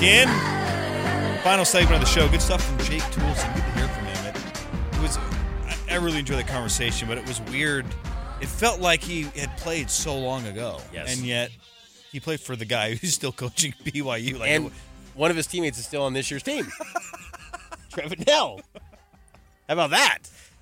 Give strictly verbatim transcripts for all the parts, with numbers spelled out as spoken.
in. Final segment of the show. Good stuff from Jake Toolson. Good to hear from him. It, it was, I, I really enjoyed the conversation, but it was weird. It felt like he had played so long ago. Yes. And yet he played for the guy who's still coaching B Y U. Like and it, one of his teammates is still on this year's team. Trevor Nell. How about that?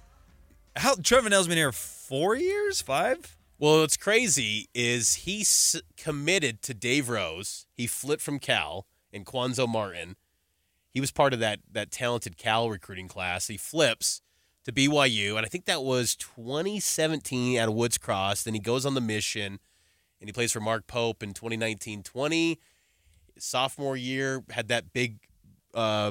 How Trevor Nell's been here four years? Five? Well, what's crazy is he's committed to Dave Rose. He flipped from Cal and Quanzo Martin. He was part of that that talented Cal recruiting class. He flips to B Y U, and I think that was twenty seventeen out of Woods Cross. Then he goes on the mission, and he plays for Mark Pope in twenty nineteen twenty. Sophomore year, had that big uh,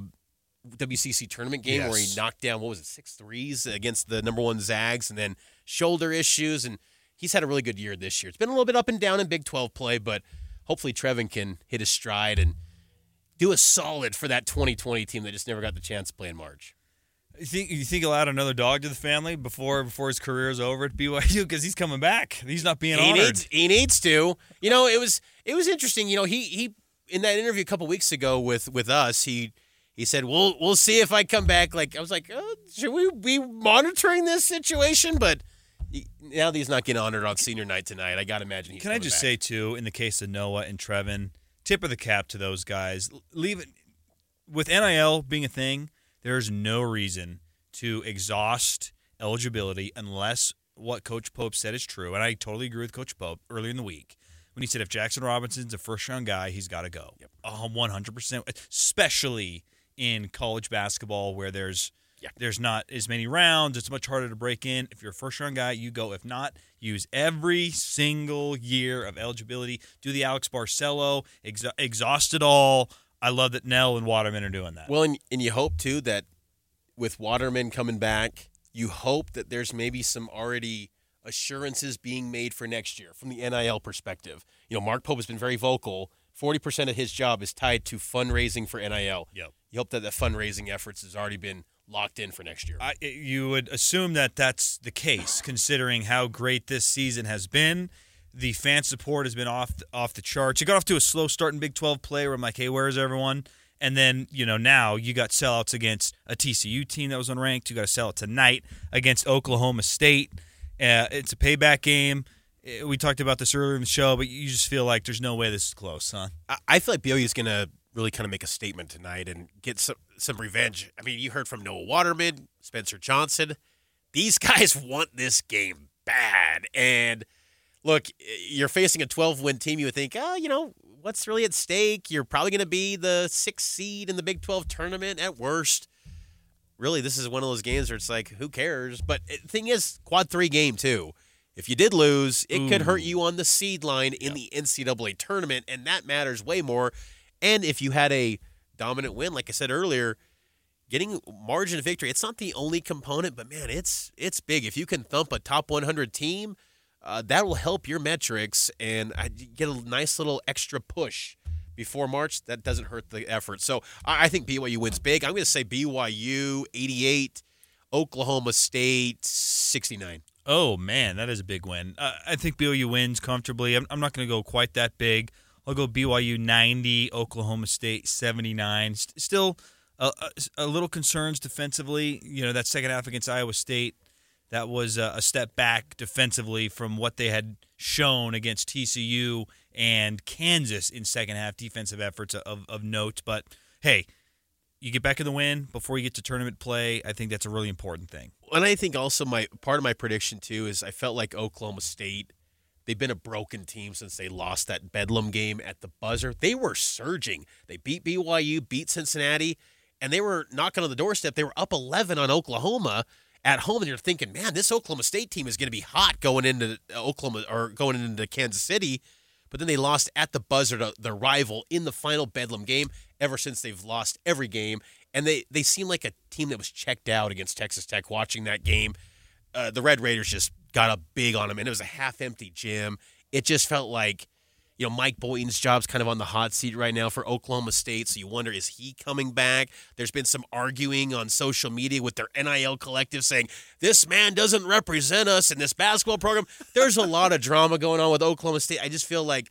W C C tournament game yes. where he knocked down, what was it, six threes against the number one Zags, and then shoulder issues, and he's had a really good year this year. It's been a little bit up and down in Big twelve play, but hopefully Trevin can hit his stride and do a solid for that twenty twenty team that just never got the chance to play in March. You think you think he'll add another dog to the family before before his career is over at B Y U? Because he's coming back. He's not being he honored. Needs, he needs to. You know, it was it was interesting. You know, he he in that interview a couple weeks ago with with us, he he said, "We'll we'll see if I come back." Like I was like, oh, should we be monitoring this situation? But he, now that he's not getting honored on senior night tonight, I got to imagine he's Can I just back. say too, in the case of Noah and Trevin, tip of the cap to those guys. Leave it with N I L being a thing. There's no reason to exhaust eligibility unless what Coach Pope said is true. And I totally agree with Coach Pope earlier in the week when he said if Jackson Robinson's a first-round guy, he's got to go. Yep. Uh, one hundred percent, especially in college basketball where there's yeah. there's not as many rounds. It's much harder to break in. If you're a first-round guy, you go. If not, use every single year of eligibility. Do the Alex Barcelo, ex- exhaust it all. I love that Nell and Waterman are doing that. Well, and, and you hope, too, that with Waterman coming back, you hope that there's maybe some already assurances being made for next year from the N I L perspective. You know, Mark Pope has been very vocal. forty percent of his job is tied to fundraising for N I L. Yep. You hope that the fundraising efforts has already been locked in for next year. I, you would assume that that's the case, considering how great this season has been. The fan support has been off off the charts. It got off to a slow start in Big twelve play where I'm like, hey, where's everyone? And then, you know, now you got sellouts against a T C U team that was unranked. You got a sellout tonight against Oklahoma State. Uh, it's a payback game. We talked about this earlier in the show, but you just feel like there's no way this is close, huh? I, I feel like B O U is going to really kind of make a statement tonight and get some, some revenge. I mean, you heard from Noah Waterman, Spencer Johnson. These guys want this game bad. And look, you're facing a twelve-win team. You would think, oh, you know, what's really at stake? You're probably going to be the sixth seed in the Big twelve tournament at worst. Really, this is one of those games where it's like, who cares? But the thing is, quad three game, too. If you did lose, it Ooh. could hurt you on the seed line in yep. the N C double A tournament, and that matters way more. And if you had a dominant win, like I said earlier, getting margin of victory, it's not the only component, but, man, it's it's big. If you can thump a top one hundred team, uh, that will help your metrics and uh, get a nice little extra push before March. That doesn't hurt the effort. So I, I think B Y U wins big. I'm going to say B Y U eighty-eight, Oklahoma State sixty-nine. Oh, man, that is a big win. Uh, I think B Y U wins comfortably. I'm, I'm not going to go quite that big. I'll go B Y U ninety, Oklahoma State seventy-nine. St- still a, a, a little concerns defensively. You know, that second half against Iowa State, that was a, a step back defensively from what they had shown against T C U and Kansas in second half defensive efforts of, of note. But, hey, you get back in the win before you get to tournament play. I think that's a really important thing. And I think also my part of my prediction, too, is I felt like Oklahoma State, they've been a broken team since they lost that Bedlam game at the buzzer. They were surging. They beat B Y U, beat Cincinnati, and they were knocking on the doorstep. They were up eleven on Oklahoma at home, and you're thinking, man, this Oklahoma State team is going to be hot going into Oklahoma or going into Kansas City. But then they lost at the buzzer to their rival in the final Bedlam game. Ever since, they've lost every game. And they, they seem like a team that was checked out against Texas Tech watching that game. Uh, the Red Raiders just got up big on them, and it was a half-empty gym. It just felt like, you know, Mike Boynton's job's kind of on the hot seat right now for Oklahoma State, so you wonder, is he coming back? There's been some arguing on social media with their N I L collective saying, this man doesn't represent us in this basketball program. There's a lot of drama going on with Oklahoma State. I just feel like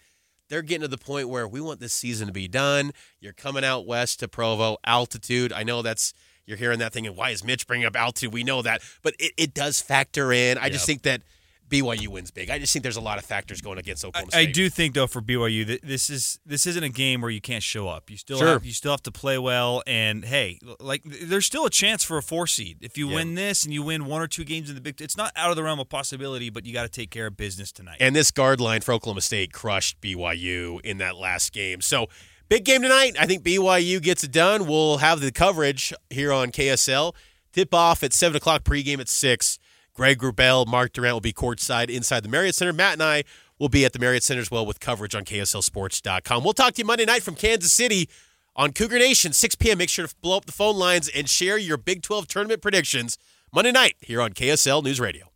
they're getting to the point where we want this season to be done. You're coming out west to Provo, altitude. I know that's you're hearing that thing, and why is Mitch bringing up altitude? We know that, but it, it does factor in. I yep. just think that B Y U wins big. I just think there's a lot of factors going against Oklahoma State. I do think, though, for B Y U, that this is this isn't a game where you can't show up. You still sure. have, you still have to play well, and hey, like there's still a chance for a four seed if you yeah. win this and you win one or two games in the Big. It's not out of the realm of possibility, but you got to take care of business tonight. And this guard line for Oklahoma State crushed B Y U in that last game. So big game tonight. I think B Y U gets it done. We'll have the coverage here on K S L. Tip off at seven o'clock. Pregame at six. Greg Wrubell, Mark Durant will be courtside inside the Marriott Center. Matt and I will be at the Marriott Center as well with coverage on K S L Sports dot com. We'll talk to you Monday night from Kansas City on Cougar Nation, six p.m. Make sure to blow up the phone lines and share your Big twelve tournament predictions Monday night here on K S L News Radio.